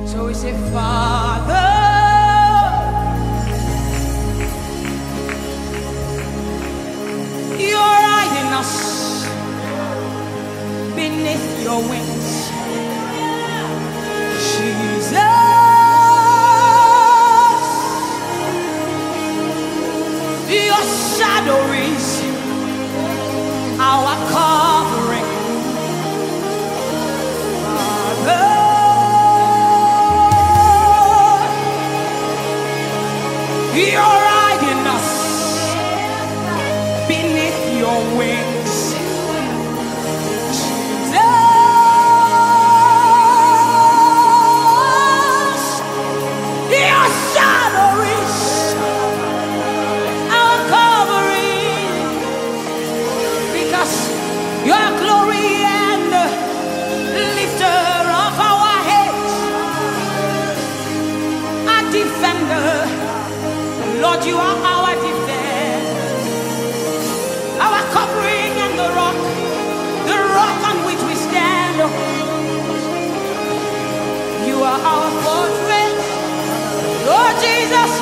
So we say, Father, you're hiding us beneath your wings. Jesus, your shadow is our covering. Father, you're hiding us beneath your wings. Jesus, your shadow is our covering, because your glory and lifter of our heads, our defender. Lord, you are our defense, our covering and the rock on which we stand. You are our fortress, Lord Jesus.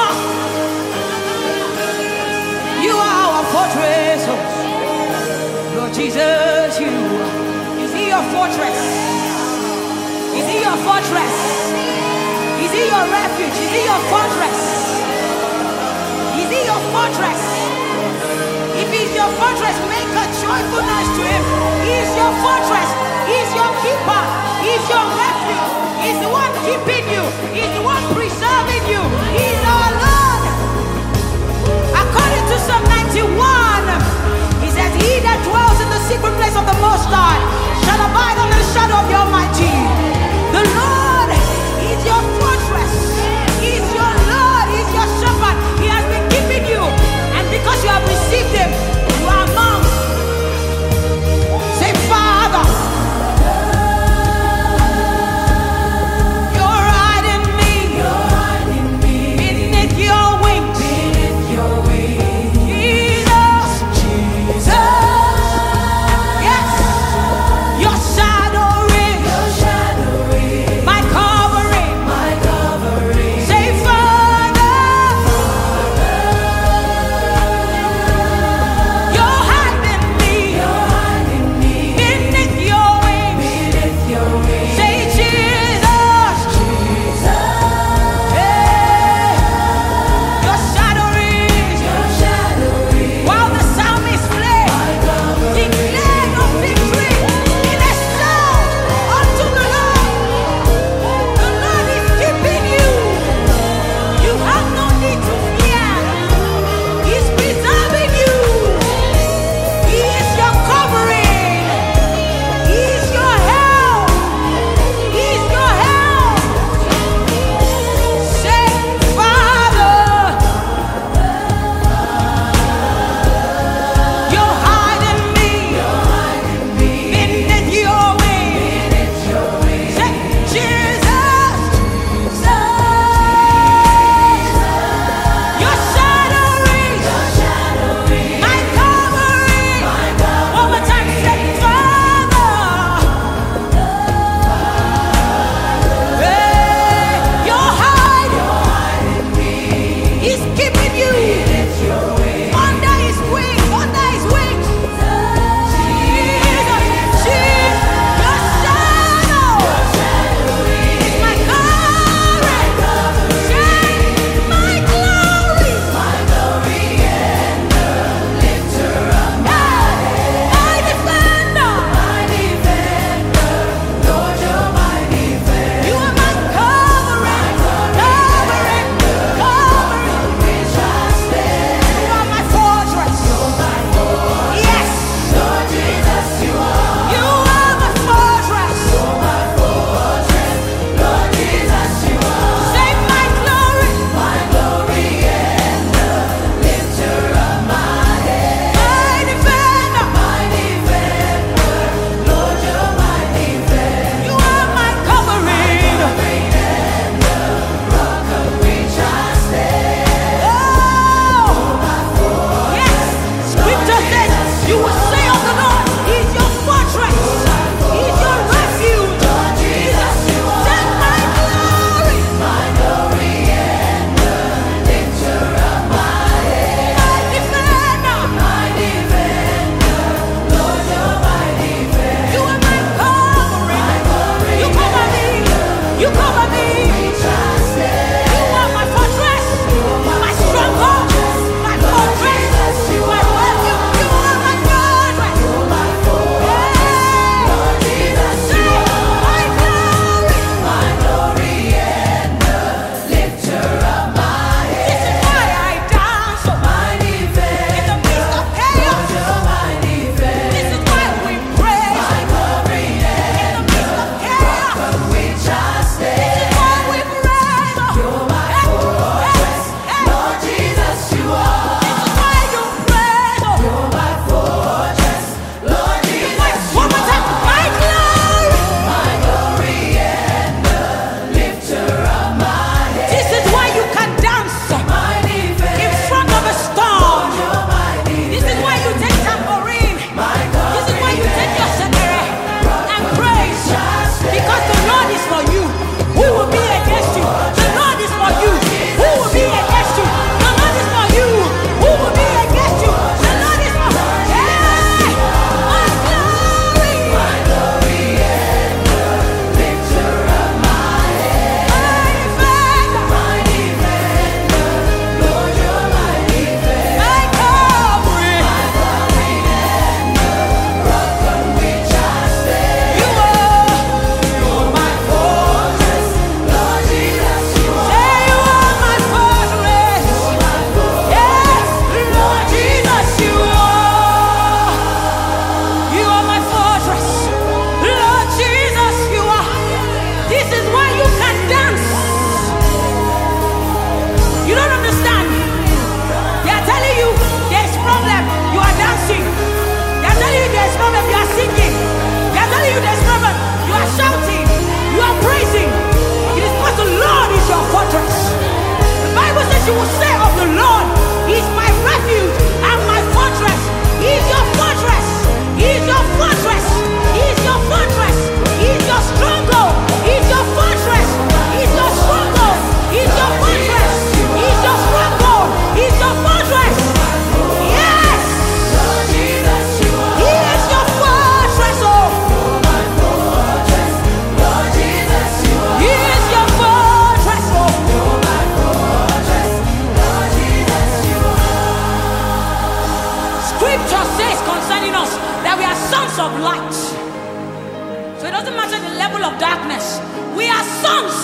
You are our fortress, Lord Jesus. Is he your fortress? Is he your fortress? Is he your refuge? Is he your fortress? Is he your fortress? If he's your fortress, make a joyful noise to him. He is your fortress. He is your keeper. He is your refuge. He is the one keeping you. He is the one preserving you. He is our Lord. According to Psalm 91, he says, he that dwells in the secret place of the Most High shall abide under the shadow of the Almighty. The Lord is your fortress. He is your Lord. He is your shepherd. He has been keeping you. And because you have received him, you are among. Say, Father, you're hiding me beneath your wings. Jesus, yes, your shadow is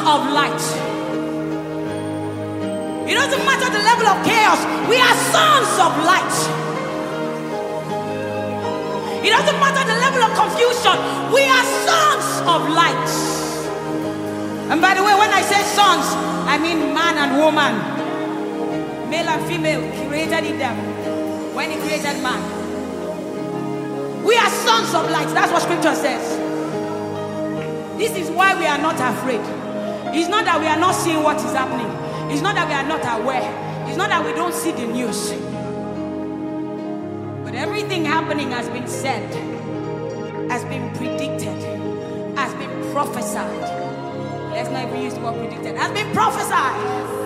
of light. It doesn't matter the level of chaos, we are sons of light. It doesn't matter the level of confusion, we are sons of light. And by the way, when I say sons, I mean man and woman, male and female, created in them when he created man. We are sons of light. That's what scripture says. This is why we are not afraid. It's not that we are not seeing what is happening. It's not that we are not aware. It's not that we don't see the news. But everything happening has been said, has been predicted, has been prophesied. Let's not even use the word predicted. Has been prophesied.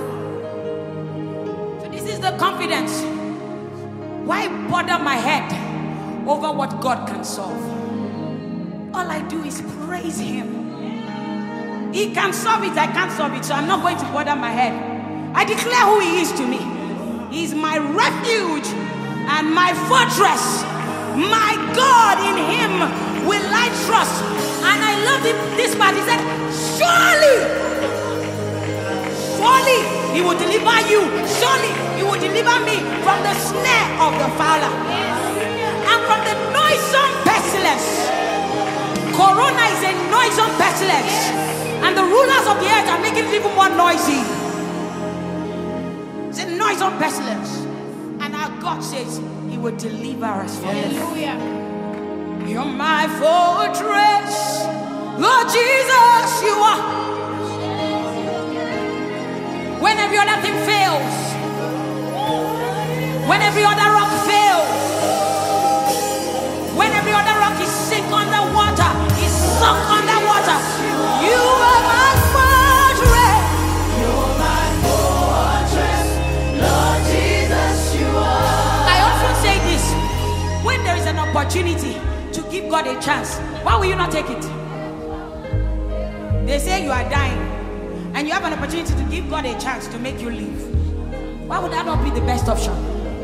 So this is the confidence. Why bother my head over what God can solve? All I do is praise him. He can solve it, I can't solve it, so I'm not going to bother my head. I declare who he is to me. He is my refuge and my fortress. My God, in him will I trust. And I love this part. He said, surely he will deliver you. Surely he will deliver me from the snare of the fowler and from the noisome pestilence. Corona is a noisome pestilence. And the rulers of the earth are making it even more noisy. It's a noisome pestilence. And our God says he will deliver us from it. Hallelujah. You're my fortress. Lord Jesus, you are. When every other thing fails, when every other rock fails, when every other rock is sink underwater, is sunk underwater, you are my fortress. You're my fortress, Lord Jesus, you are. I often say this: when there is an opportunity to give God a chance, why will you not take it? They say you are dying, and you have an opportunity to give God a chance to make you live. Why would that not be the best option?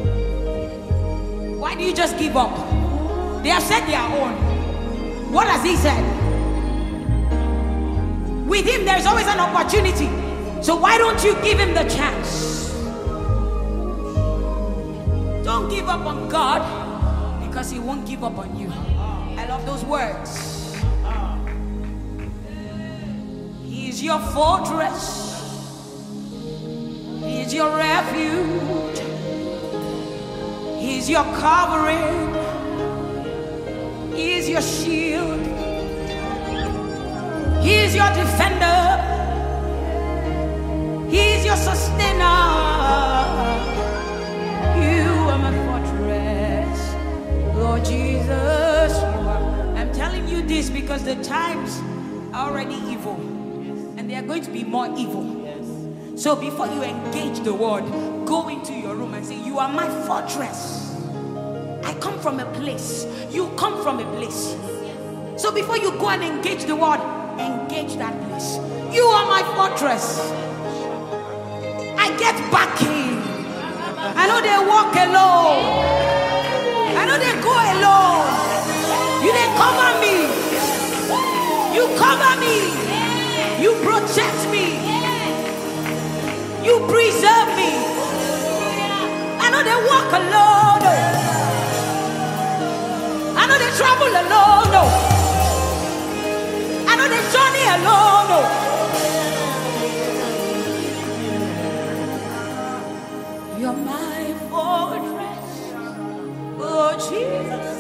Why do you just give up? They have said their own. What has he said? With him there is always an opportunity. So why don't you give him the chance? Don't give up on God, because he won't give up on you. I love those words. He is your fortress. He is your refuge. He is your covering. He is your shield. He is your defender. He is your sustainer. You are my fortress, Lord Jesus. I'm telling you this because the times are already evil, and they are going to be more evil. So before you engage the word, go into your room and say, you are my fortress. I come from a place. You come from a place. So before you go and engage the word, engage that place. You are my fortress. I get backing. I know they walk alone. I know they go alone. You they cover me. You cover me. You protect me. You preserve me. I know they walk alone. I know they travel alone. I know they journey alone. You're my fortress, oh Jesus.